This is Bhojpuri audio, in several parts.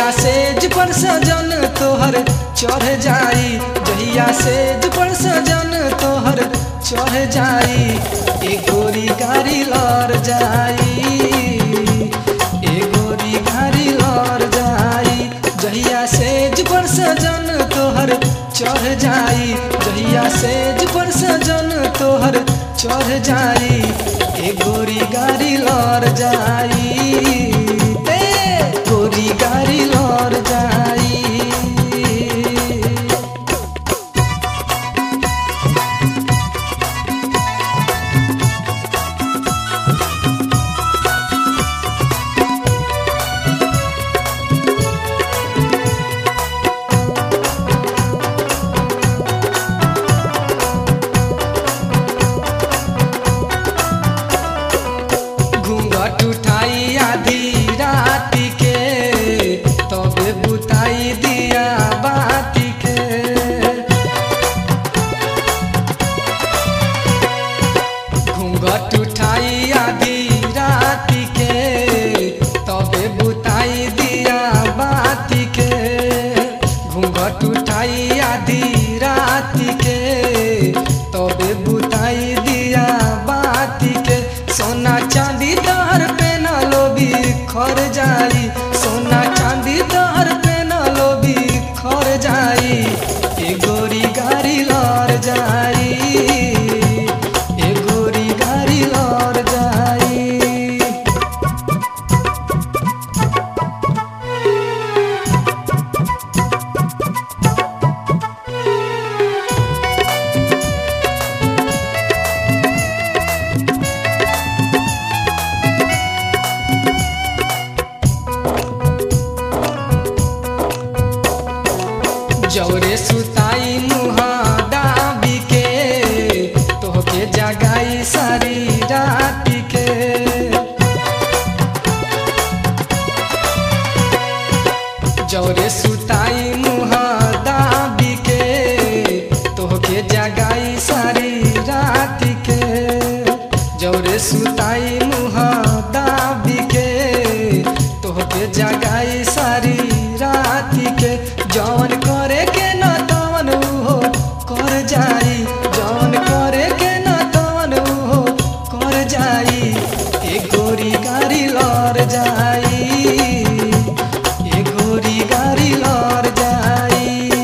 जहिया सेज पर सजन तोहर चढ़ जाई, जहिया सेज पर सजन तोहर चढ़ जाई, ए गोरी गाड़ी लड़ जाई, ए गोरी गाड़ी लड़ जाई। जहिया सेज पर सजन तोहर चढ़ जाई, जहिया सेज पर सजन तोहर चढ़ जाई, ए गोरी गाड़ी लड़ जाई, ए गोरी गाड़ी लड़ जाई। घूंघट उठाई आधी रात के, तबे बुताई दिया बाती के। घूंघट उठाई आधी रात के, तबे बुताई दिया बाती के। घूंघट उठाई आधी रात के, तबे बुताई दिया बाती के। सोना चांदी तोहर पे न लोभी खर जाई, सोना चांदी तोहर पे न लोभी खर जाई, ए गोरी गाड़ी लड़ जाई, ए गोरी गाड़ी लड़ जाई। जौरे सुताई मुहा डाबी के, तोहके जगाई सारी रात के। जौरे सुताई मुहा डाबी के, तोहके जगाई सारी रात के। जौरे सुताई मुहा डाबी के, तोहके जगाई सारी रात के। जौन करे के न तवन उहो कर जाई, जौन करे के न तवन उहो कर जाई, ए गोरी गाड़ी लड़ जाई, ए गोरी गाड़ी लड़ जाई।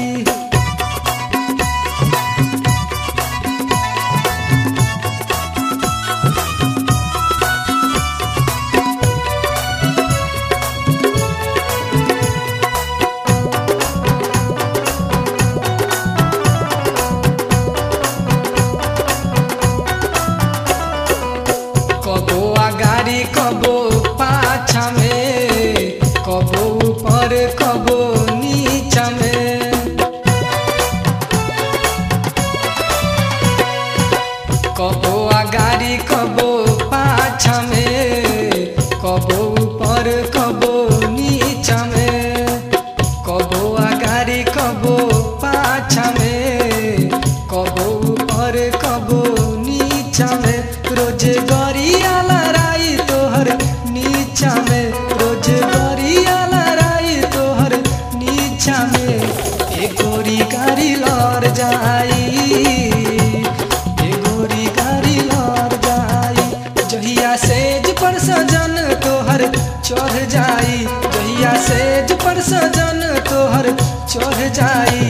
कबो आगाड़ी कबो पाछा में, कबो ऊपर कबो नीचा में। कबो आगाड़ी कबो पाछा में, कबो ऊपर कबो नीचा में। कबो आगाड़ी कबो पाछा में, कबो ऊपर कबो नीचा में। रोज गरिया लड़ाई तोहर नीचा में, रोज गरिया लड़ाई तोहर नीचा में, ए गोरी गाड़ी लड़ जाई, ए गोरी गाड़ी लड़ जाई। जहिया सेज पर सजन तोहर चढ़ जाई, जहिया सेज पर सजन तोहर चढ़ जाई,